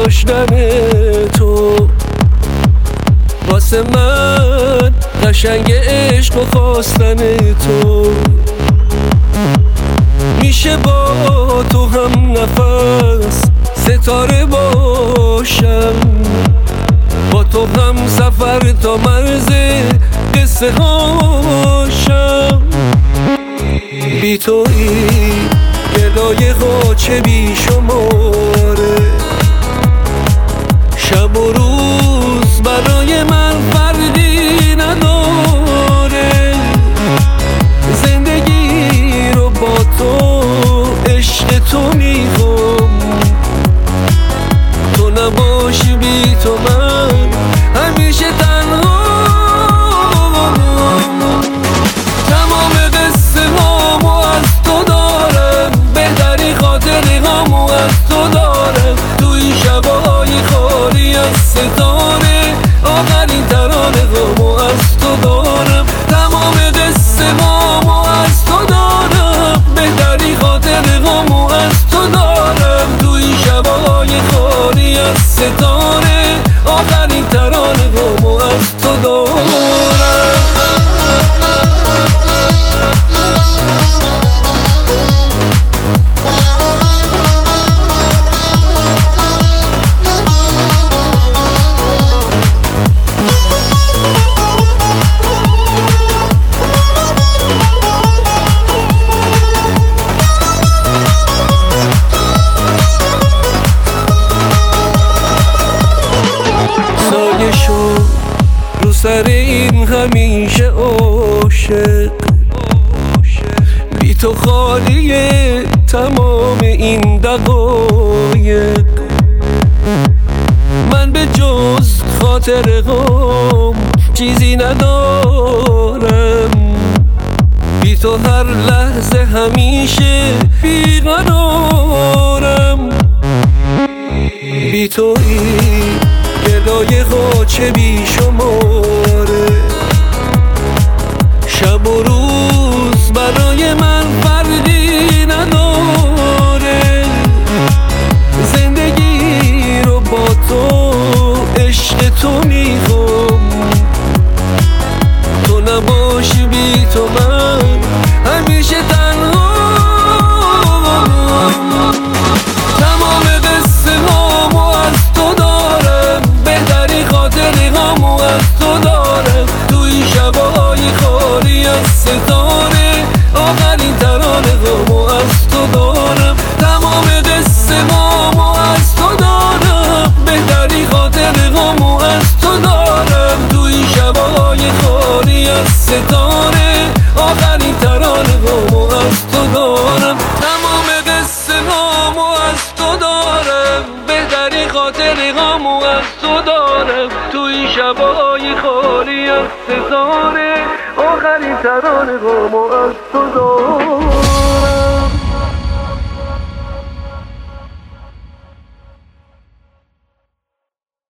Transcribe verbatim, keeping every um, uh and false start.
داشتن تو واسه من قشنگ عشق و خواستن تو. میشه با تو هم نفس ستاره باشم، با تو هم سفر تا مرز قصه هاشم. بی تویی گدای غاچه بی شماره، شب و روز برای من فرقی نداره. زندگی رو با تو عشق تو میخوام، تو نباشی بی تو من همیشه تنها. تمام قصه هامو از تو دارم، بهتری خاطری هامو از تو دارم. تو این شبای خالی از ستاره، آخرین ترانه هامو از تو دارم. تمام قصه هامو از تو دارم، بهتری خاطری هامو از تو دارم. تو این شبای خالی از ستاره، آخرین ترانه هامو از تو دارم. سایه شو رو سر این همیشه عاشق، بی تو خالیه تمام این دقایق. من به جز خاطر غم چیزی ندارم، بی تو هر لحظه همیشه بیقرارم. بی تویی گدای غاچه بی شماره، شب و روز برای من فرقی نداره. زندگی رو با تو عشق تو میخوام، تو نباشی بی تو من همیشه تنها. تمام قصه هامو از تو دارم، بهتری خاطری هامو از تو دارم. تو این شبای خالی از ستاره، آخرین ترانه هامو از تو دارم. تمام قصه هامو از تو دارم، بهتری خاطری هامو از تو دارم. تو این شبای خالی از ستاره، آخرین ترانه هامو از تو دارم. تمام قصه هامو از تو دارم، بهتری خاطری هامو از تو دارم. تو این شبای خالی از ستاره، آخرین ترانه هامو از تو دارم.